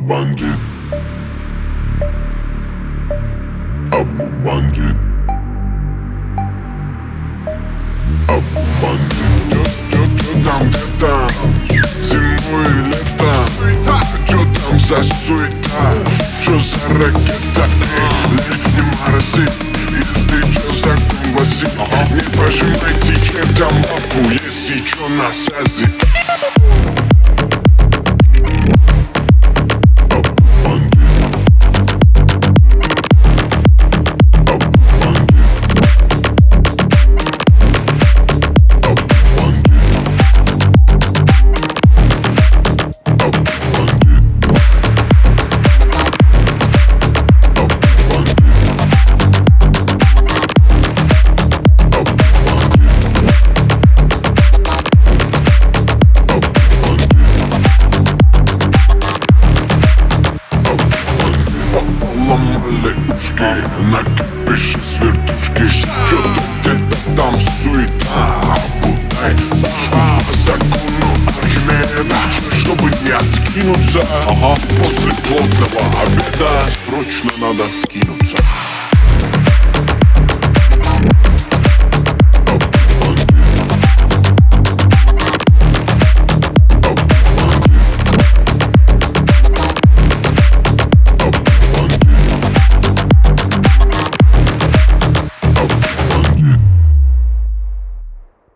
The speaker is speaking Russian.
бандит, Абу бандит, Абу бандит. Чё там, где там, зимой и летом? Чё там за суета, чё за ракета? Не морози, если чё закон гласит, не пожимайте чьим-то лапу, если чё на связи. Ломали ушки, накипишь с вертушки. Чё-то где-то там суета, обутай ушку по закону Архимеда, чтобы не откинуться. После плотного обеда срочно надо вкинуться.